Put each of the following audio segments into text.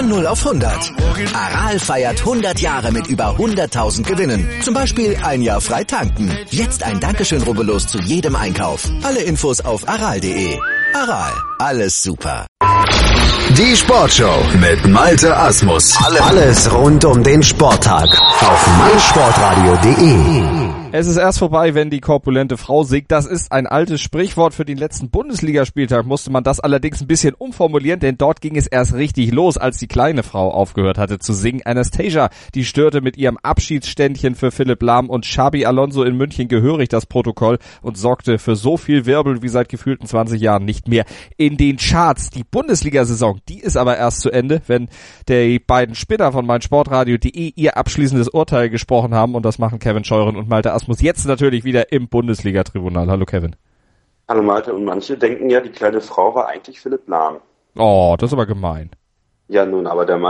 Von 0 auf 100. Aral feiert 100 Jahre mit über 100.000 Gewinnen. Zum Beispiel ein Jahr frei tanken. Jetzt ein Dankeschön, rubbellos zu jedem Einkauf. Alle Infos auf aral.de. Aral, alles super. Die Sportshow mit Malte Asmus. Alles rund um den Sporttag auf meinsportradio.de. Es ist erst vorbei, wenn die korpulente Frau singt. Das ist ein altes Sprichwort. Für den letzten Bundesligaspieltag musste man das allerdings ein bisschen umformulieren, denn dort ging es erst richtig los, als die kleine Frau aufgehört hatte zu singen. Anastasia, die störte mit ihrem Abschiedsständchen für Philipp Lahm und Xabi Alonso in München gehörig das Protokoll und sorgte für so viel Wirbel wie seit gefühlten 20 Jahren nicht mehr in den Charts. Die Bundesliga-Saison, die ist aber erst zu Ende, wenn die beiden Spinner von meinsportradio.de ihr abschließendes Urteil gesprochen haben, und das machen Kevin Scheuren und Malte Asmus jetzt natürlich wieder im Bundesliga-Tribunal. Hallo Kevin. Hallo Malte, und manche denken ja, die kleine Frau war eigentlich Philipp Lahm. Oh, das ist aber gemein. Ja nun, aber der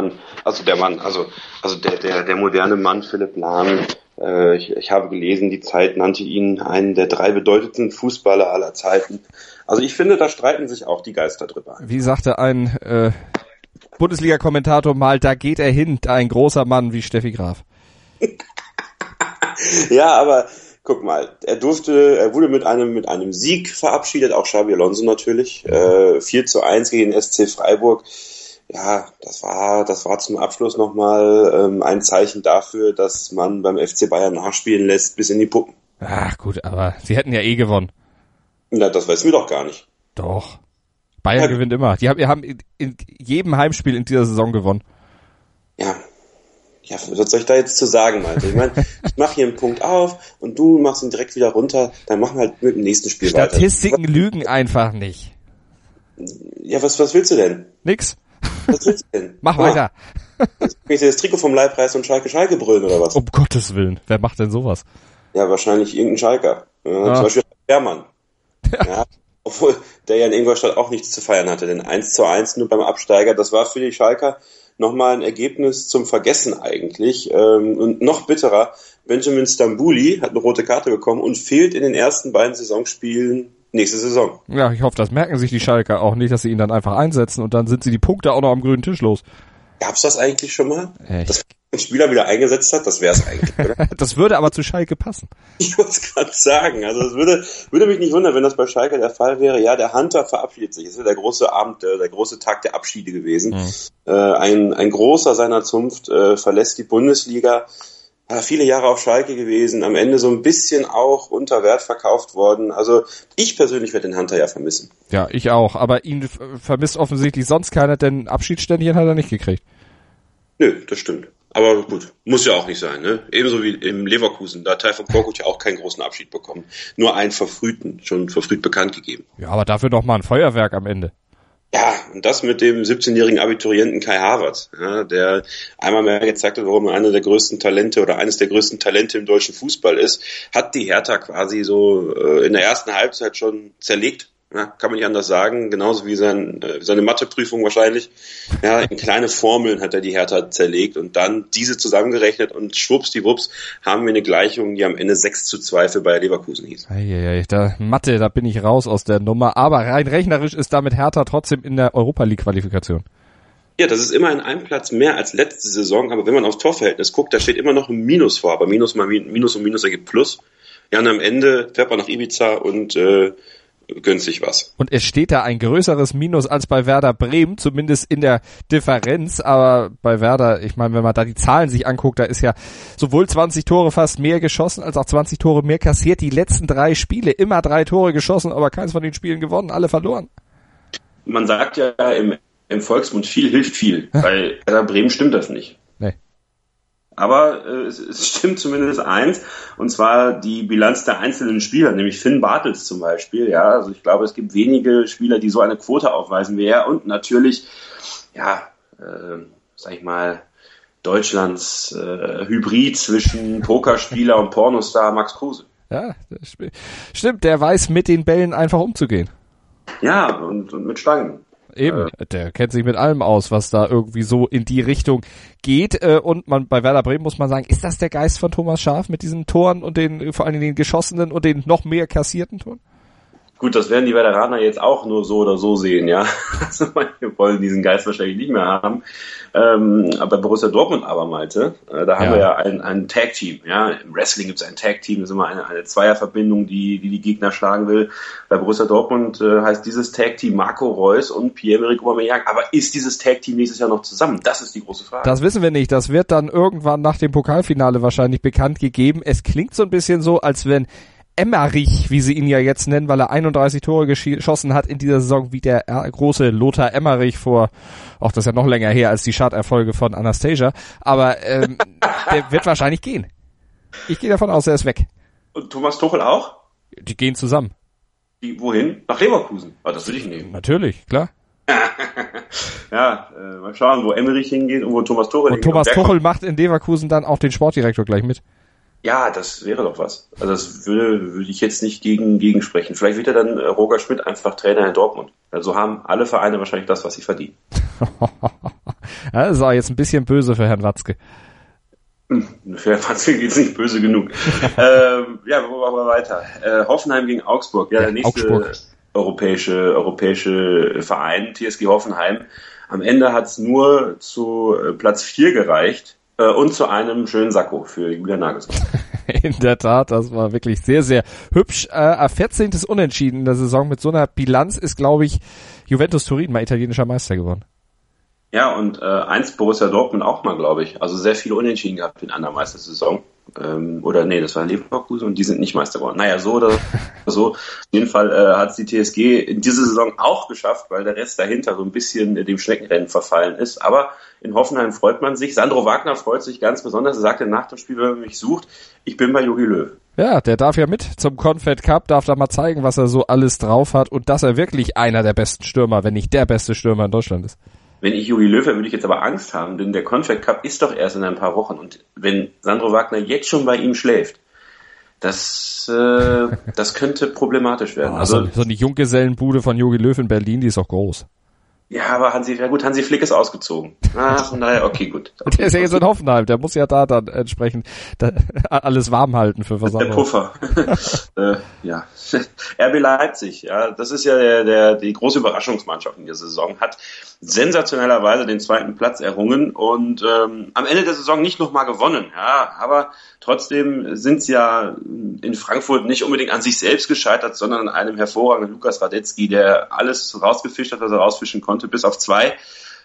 moderne Mann Philipp Lahm, ich habe gelesen, die Zeit nannte ihn einen der 3 bedeutendsten Fußballer aller Zeiten. Also ich finde, da streiten sich auch die Geister drüber. Wie sagte ein Bundesliga-Kommentator mal, da geht er hin, ein großer Mann wie Steffi Graf. Ja, aber guck mal, er wurde mit einem Sieg verabschiedet, auch Xabi Alonso natürlich, 4:1 gegen den SC Freiburg. Ja, das war zum Abschluss nochmal ein Zeichen dafür, dass man beim FC Bayern nachspielen lässt bis in die Puppen. Ach gut, aber sie hätten ja gewonnen. Na, das wissen wir doch gar nicht. Doch. Bayern gewinnt immer. Die haben in jedem Heimspiel in dieser Saison gewonnen. Ja, was soll ich da jetzt zu sagen, Malte? Ich meine, ich mache hier einen Punkt auf und du machst ihn direkt wieder runter, dann machen wir halt mit dem nächsten Spiel weiter. Statistiken lügen einfach nicht. Ja, was willst du denn? Nix. Was willst du denn? Mach weiter. Jetzt kann ich dir das Trikot vom Leib reißen und Schalke brüllen oder was? Um Gottes Willen. Wer macht denn sowas? Ja, wahrscheinlich irgendein Schalker. Ja. Zum Beispiel Hermann. Ja. Obwohl der ja in Ingolstadt auch nichts zu feiern hatte, denn 1:1 nur beim Absteiger, das war für die Schalker nochmal ein Ergebnis zum Vergessen eigentlich. Und noch bitterer, Benjamin Stambouli hat eine rote Karte bekommen und fehlt in den ersten beiden Saisonspielen nächste Saison. Ja, ich hoffe, das merken sich die Schalker auch nicht, dass sie ihn dann einfach einsetzen und dann sind sie die Punkte auch noch am grünen Tisch los. Gab's das eigentlich schon mal? Echt? Dass ein Spieler wieder eingesetzt hat? Das wär's eigentlich, oder? Das würde aber zu Schalke passen. Ich wollte es gerade sagen. Also es würde mich nicht wundern, wenn das bei Schalke der Fall wäre. Ja, der Hunter verabschiedet sich. Es ist der große Abend, der große Tag der Abschiede gewesen. Ein großer seiner Zunft verlässt die Bundesliga. Viele Jahre auf Schalke gewesen, am Ende so ein bisschen auch unter Wert verkauft worden. Also ich persönlich werde den Hunter ja vermissen. Ja, ich auch. Aber ihn vermisst offensichtlich sonst keiner, denn Abschiedsständchen hat er nicht gekriegt. Nö, das stimmt. Aber gut, muss ja auch nicht sein, ne? Ebenso wie im Leverkusen, da hat Tayfun Korkut ja auch keinen großen Abschied bekommen. Nur einen schon verfrüht bekannt gegeben. Ja, aber dafür noch mal ein Feuerwerk am Ende. Ja, und das mit dem 17-jährigen Abiturienten Kai Havertz, ja, der einmal mehr gezeigt hat, warum er eines der größten Talente im deutschen Fußball ist, hat die Hertha quasi so in der ersten Halbzeit schon zerlegt. Ja, kann man nicht anders sagen, genauso wie seine Matheprüfung wahrscheinlich. Ja, in kleine Formeln hat er die Hertha zerlegt und dann diese zusammengerechnet und schwuppsdiwupps haben wir eine Gleichung, die am Ende 6:2 für Bayer Leverkusen hieß. Mathe, da bin ich raus aus der Nummer, aber rein rechnerisch ist damit Hertha trotzdem in der Europa-League-Qualifikation. Ja, das ist immerhin ein Platz mehr als letzte Saison, aber wenn man aufs Torverhältnis guckt, da steht immer noch ein Minus vor, aber Minus mal Minus und Minus ergibt Plus. Ja, und am Ende fährt man nach Ibiza und gönnt sich was. Und es steht da ein größeres Minus als bei Werder Bremen, zumindest in der Differenz, aber bei Werder, ich meine, wenn man da die Zahlen sich anguckt, da ist ja sowohl 20 Tore fast mehr geschossen, als auch 20 Tore mehr kassiert. Die letzten 3 Spiele, immer 3 Tore geschossen, aber keins von den Spielen gewonnen, alle verloren. Man sagt ja im Volksmund, viel hilft viel. Bei Werder Bremen stimmt das nicht. Nee. Aber es stimmt zumindest eins, und zwar die Bilanz der einzelnen Spieler, nämlich Finn Bartels zum Beispiel. Ja, also ich glaube, es gibt wenige Spieler, die so eine Quote aufweisen wie er. Und natürlich, sag ich mal, Deutschlands Hybrid zwischen Pokerspieler und Pornostar Max Kruse. Ja, stimmt, der weiß mit den Bällen einfach umzugehen. Ja, und mit Stangen. Eben, der kennt sich mit allem aus, was da irgendwie so in die Richtung geht. Und bei Werder Bremen muss man sagen, ist das der Geist von Thomas Schaaf mit diesen Toren und vor allen Dingen den geschossenen und den noch mehr kassierten Toren? Gut, das werden die Veteraner jetzt auch nur so oder so sehen, ja. Also wir wollen diesen Geist wahrscheinlich nicht mehr haben. Aber Borussia Dortmund aber, Malte, da haben wir ja ein Tag-Team, ja. Im Wrestling gibt es ein Tag-Team, das ist immer eine Zweierverbindung, die Gegner schlagen will. Bei Borussia Dortmund heißt dieses Tag-Team Marco Reus und Pierre-Emerick Aubameyang. Aber ist dieses Tag-Team nächstes Jahr noch zusammen? Das ist die große Frage. Das wissen wir nicht. Das wird dann irgendwann nach dem Pokalfinale wahrscheinlich bekannt gegeben. Es klingt so ein bisschen so, als wenn Emmerich, wie sie ihn ja jetzt nennen, weil er 31 Tore geschossen hat in dieser Saison, wie der große Lothar Emmerich vor, das ist ja noch länger her als die Charterfolge von Anastasia, aber der wird wahrscheinlich gehen. Ich gehe davon aus, er ist weg. Und Thomas Tuchel auch? Die gehen zusammen. Wohin? Nach Leverkusen. Das will ich nehmen. Natürlich, klar. Ja, mal schauen, wo Emmerich hingeht und wo Thomas Tuchel hingeht. Und Thomas Tuchel macht in Leverkusen dann auch den Sportdirektor gleich mit. Ja, das wäre doch was. Also das würde ich jetzt nicht gegen sprechen. Vielleicht wird ja dann Roger Schmidt einfach Trainer in Dortmund. Also haben alle Vereine wahrscheinlich das, was sie verdienen. Das ist auch jetzt ein bisschen böse für Herrn Watzke. Für Herrn Watzke geht's nicht böse genug. Ja, machen wir weiter. Hoffenheim gegen Augsburg. Ja, der nächste Augsburg. europäische Verein, TSG Hoffenheim. Am Ende hat's nur zu Platz 4 gereicht. Und zu einem schönen Sakko für Julian Nagelsmann. In der Tat, das war wirklich sehr, sehr hübsch. 14. Unentschieden in der Saison mit so einer Bilanz ist, glaube ich, Juventus Turin mal italienischer Meister geworden. Ja, und einst Borussia Dortmund auch mal, glaube ich. Also sehr viele Unentschieden gehabt in einer Meistersaison. Das war Leverkusen und die sind nicht Meister geworden. Naja, so oder so. Auf jeden Fall hat es die TSG in dieser Saison auch geschafft, weil der Rest dahinter so ein bisschen dem Schneckenrennen verfallen ist. Aber in Hoffenheim freut man sich. Sandro Wagner freut sich ganz besonders. Er sagte nach dem Spiel, wenn man mich sucht, ich bin bei Jogi Löw. Ja, der darf ja mit zum Confed Cup, darf da mal zeigen, was er so alles drauf hat und dass er wirklich einer der besten Stürmer, wenn nicht der beste Stürmer in Deutschland ist. Wenn ich Jogi Löw wäre, würde ich jetzt aber Angst haben, denn der Confed Cup ist doch erst in ein paar Wochen. Und wenn Sandro Wagner jetzt schon bei ihm schläft, das könnte problematisch werden. Also so eine Junggesellenbude von Jogi Löw in Berlin, die ist auch groß. Ja, aber Hansi Flick ist ausgezogen. Von daher, okay, gut. Okay, der ist ja jetzt in Hoffenheim, der muss ja da dann entsprechend alles warm halten für was anderes. Der Puffer. Ja. RB Leipzig, ja, das ist ja die große Überraschungsmannschaft in der Saison, hat sensationellerweise den 2. Platz errungen und am Ende der Saison nicht nochmal gewonnen, ja, aber trotzdem sind sie ja in Frankfurt nicht unbedingt an sich selbst gescheitert, sondern an einem hervorragenden Lukas Radetzky, der alles rausgefischt hat, was er rausfischen konnte, bis auf 2.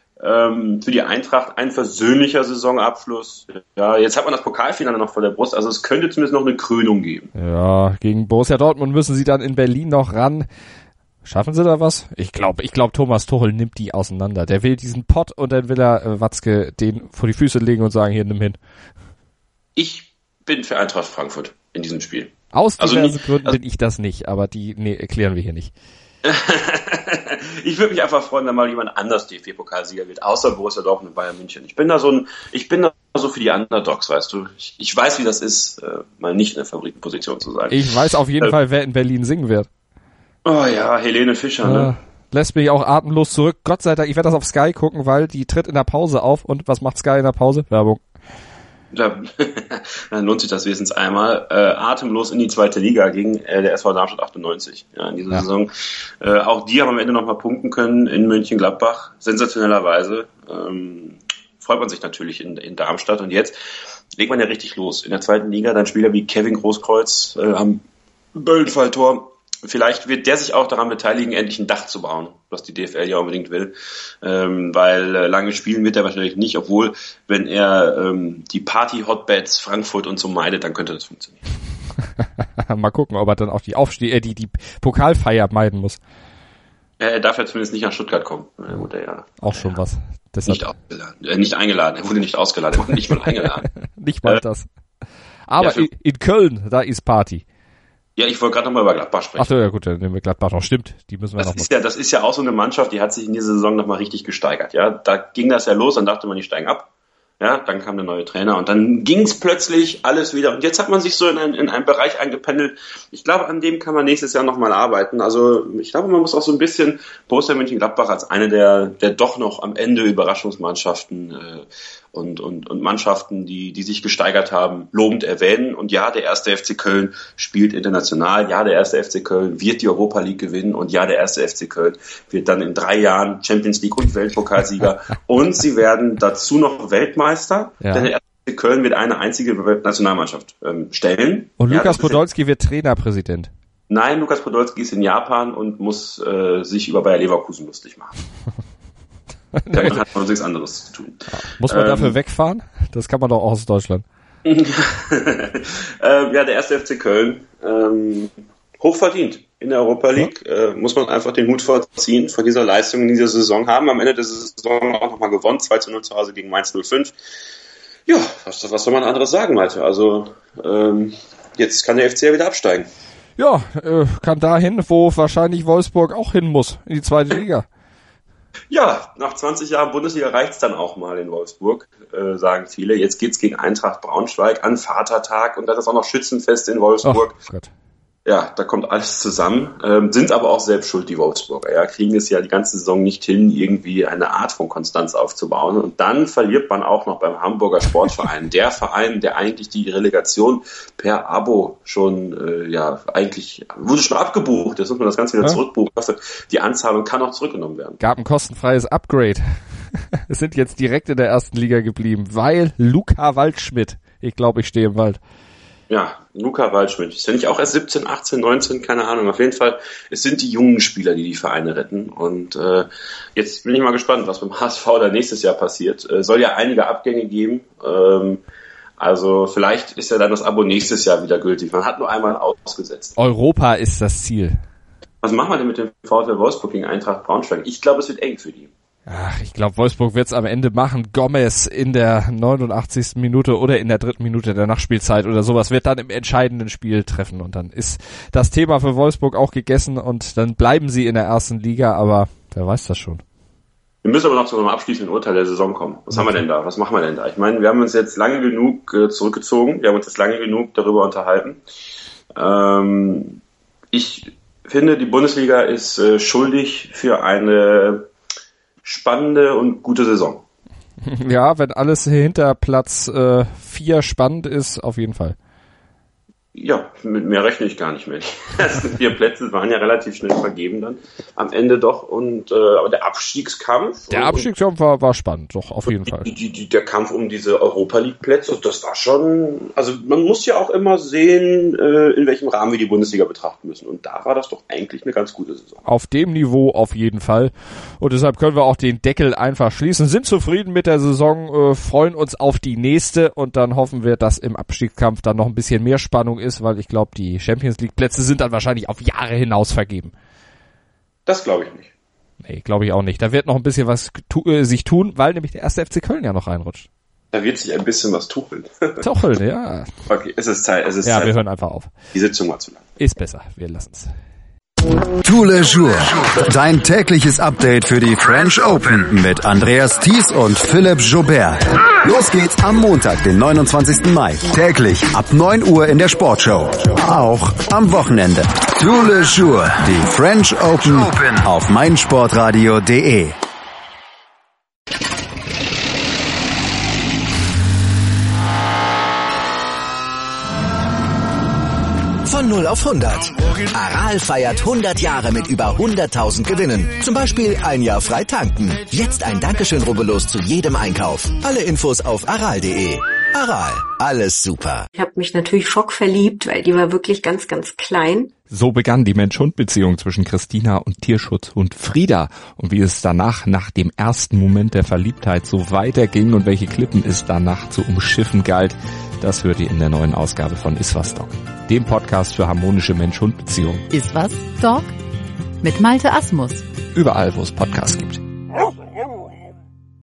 Für die Eintracht ein versöhnlicher Saisonabschluss. Ja, jetzt hat man das Pokalfinale noch vor der Brust, also es könnte zumindest noch eine Krönung geben. Ja, gegen Borussia Dortmund müssen sie dann in Berlin noch ran. Schaffen sie da was? Ich glaube, Thomas Tuchel nimmt die auseinander. Der will diesen Pott und dann will er Watzke den vor die Füße legen und sagen, hier, nimm hin. Ich bin für Eintracht Frankfurt in diesem Spiel. Aus diversen Gründen bin ich das nicht, aber die erklären wir hier nicht. Ich würde mich einfach freuen, wenn mal jemand anders DFB-Pokalsieger wird, außer Borussia Dortmund und Bayern München. Ich bin da so für die Underdogs, weißt du. Ich weiß, wie das ist, mal nicht in der Favoritenposition zu sein. Ich weiß auf jeden Fall, wer in Berlin singen wird. Oh ja, Helene Fischer, ne? Lässt mich auch atemlos zurück. Gott sei Dank, ich werde das auf Sky gucken, weil die tritt in der Pause auf. Und was macht Sky in der Pause? Werbung. Dann lohnt sich das wenigstens einmal. Atemlos in die 2. Liga gegen der SV Darmstadt 98 in dieser Saison. Auch die haben am Ende nochmal punkten können in Mönchengladbach. Sensationellerweise. Freut man sich natürlich in Darmstadt. Und jetzt legt man ja richtig los. In der 2. Liga dann Spieler wie Kevin Großkreuz am Böllenfalltor. Vielleicht wird der sich auch daran beteiligen, endlich ein Dach zu bauen, was die DFL ja unbedingt will, weil lange spielen wird er wahrscheinlich nicht, obwohl, wenn er die Party-Hotbeds Frankfurt und so meidet, dann könnte das funktionieren. Mal gucken, ob er dann auch die Pokalfeier meiden muss. Er darf ja zumindest nicht nach Stuttgart kommen. Auch schon was. Nicht eingeladen. Er wurde nicht ausgeladen, er wurde nicht mal eingeladen. Nicht mal das. Aber in Köln, da ist Party. Ja, ich wollte gerade nochmal über Gladbach sprechen. Ach so, ja gut, dann nehmen wir Gladbach noch. Stimmt, die müssen wir noch mal. Das ist ja auch so eine Mannschaft, die hat sich in dieser Saison nochmal richtig gesteigert. Ja, da ging das ja los, dann dachte man, die steigen ab. Ja, dann kam der neue Trainer und dann ging es plötzlich alles wieder. Und jetzt hat man sich so in einen Bereich eingependelt. Ich glaube, an dem kann man nächstes Jahr nochmal arbeiten. Also ich glaube, man muss auch so ein bisschen Borussia Mönchengladbach als eine der doch noch am Ende Überraschungsmannschaften und Mannschaften, die sich gesteigert haben, lobend erwähnen. Und ja, der 1. FC Köln spielt international. Ja, der 1. FC Köln wird die Europa League gewinnen. Und ja, der 1. FC Köln wird dann in 3 Jahren Champions League und Weltpokalsieger. Und sie werden dazu noch Weltmeister. Ja. Denn der 1. FC Köln wird eine einzige Nationalmannschaft stellen. Und Lukas Podolski wird Trainerpräsident. Nein, Lukas Podolski ist in Japan und muss sich über Bayer Leverkusen lustig machen. Da hat man nichts anderes zu tun. Muss man dafür wegfahren? Das kann man doch auch aus Deutschland. Ja, der 1. FC Köln, hochverdient in der Europa League. Muss man einfach den Hut vorziehen von dieser Leistung in dieser Saison. Haben am Ende der Saison auch nochmal gewonnen. 2-0 zu Hause gegen Mainz 05. Ja, was soll man anderes sagen, Malte? Also, jetzt kann der FC ja wieder absteigen. Ja, kann dahin, wo wahrscheinlich Wolfsburg auch hin muss, in die 2. Liga. Ja, nach 20 Jahren Bundesliga reicht's dann auch mal in Wolfsburg, sagen viele. Jetzt geht's gegen Eintracht Braunschweig an Vatertag und dann ist auch noch Schützenfest in Wolfsburg. Oh Gott. Ja, da kommt alles zusammen. Sind aber auch selbst schuld, die Wolfsburger. Ja, kriegen es ja die ganze Saison nicht hin, irgendwie eine Art von Konstanz aufzubauen. Und dann verliert man auch noch beim Hamburger Sportverein. Der Verein, der eigentlich die Relegation per Abo schon, eigentlich wurde schon abgebucht. Jetzt muss man das Ganze wieder zurückbuchen. Die Anzahlung kann auch zurückgenommen werden. Gab ein kostenfreies Upgrade. Es sind jetzt direkt in der 1. Liga geblieben, weil Luca Waldschmidt, ich glaube, ich stehe im Wald. Ja, Luca Waldschmidt. Ist ja nicht auch erst 17, 18, 19, keine Ahnung. Auf jeden Fall, es sind die jungen Spieler, die Vereine retten. Und jetzt bin ich mal gespannt, was beim HSV da nächstes Jahr passiert. Soll ja einige Abgänge geben. Also vielleicht ist ja dann das Abo nächstes Jahr wieder gültig. Man hat nur einmal ausgesetzt. Europa ist das Ziel. Was machen wir denn mit dem VfL Wolfsburg gegen Eintracht Braunschweig? Ich glaube, es wird eng für die. Ach, ich glaube, Wolfsburg wird's am Ende machen. Gomez in der 89. Minute oder in der 3. Minute der Nachspielzeit oder sowas wird dann im entscheidenden Spiel treffen. Und dann ist das Thema für Wolfsburg auch gegessen und dann bleiben sie in der 1. Liga, aber wer weiß das schon. Wir müssen aber noch zu einem abschließenden Urteil der Saison kommen. Was haben wir denn da? Was machen wir denn da? Ich meine, wir haben uns jetzt lange genug zurückgezogen. Wir haben uns jetzt lange genug darüber unterhalten. Ich finde, die Bundesliga ist schuldig für eine spannende und gute Saison. Ja, wenn alles hinter Platz 4 spannend ist, auf jeden Fall. Ja, mit mehr rechne ich gar nicht mehr. Die ersten 4 Plätze waren ja relativ schnell vergeben dann am Ende doch. Und aber der Abstiegskampf. Der Abstiegskampf war spannend, doch, auf jeden Fall. Der Kampf um diese Europa League Plätze, das war schon. Also man muss ja auch immer sehen, in welchem Rahmen wir die Bundesliga betrachten müssen. Und da war das doch eigentlich eine ganz gute Saison. Auf dem Niveau auf jeden Fall. Und deshalb können wir auch den Deckel einfach schließen. Sind zufrieden mit der Saison, freuen uns auf die nächste und dann hoffen wir, dass im Abstiegskampf dann noch ein bisschen mehr Spannung ist, weil ich glaube, die Champions League Plätze sind dann wahrscheinlich auf Jahre hinaus vergeben. Das glaube ich nicht. Nee, glaube ich auch nicht. Da wird noch ein bisschen was sich tun, weil nämlich der 1. FC Köln ja noch reinrutscht. Da wird sich ein bisschen was tucheln. Tucheln, ja. Okay, es ist Zeit. Ja, wir hören einfach auf. Die Sitzung war zu lang. Ist besser, wir lassen's. Tous les jours. Dein tägliches Update für die French Open mit Andreas Thies und Philipp Joubert. Los geht's am Montag, den 29. Mai. Täglich ab 9 Uhr in der Sportshow. Auch am Wochenende. Tous les jours. Die French Open auf meinsportradio.de. Von 0 auf 100. Aral feiert 100 Jahre mit über 100.000 Gewinnen. Zum Beispiel ein Jahr frei tanken. Jetzt ein Dankeschön, rubbellos zu jedem Einkauf. Alle Infos auf aral.de. Aral, alles super. Ich habe mich natürlich schockverliebt, weil die war wirklich ganz, ganz klein. So begann die Mensch-Hund-Beziehung zwischen Christina und Tierschutzhund Frieda. Und wie es danach, nach dem ersten Moment der Verliebtheit, so weiterging und welche Klippen es danach zu umschiffen galt, das hört ihr in der neuen Ausgabe von Iswas Dog, dem Podcast für harmonische Mensch-Hund-Beziehungen. Iswas Dog mit Malte Asmus. Überall, wo es Podcasts gibt.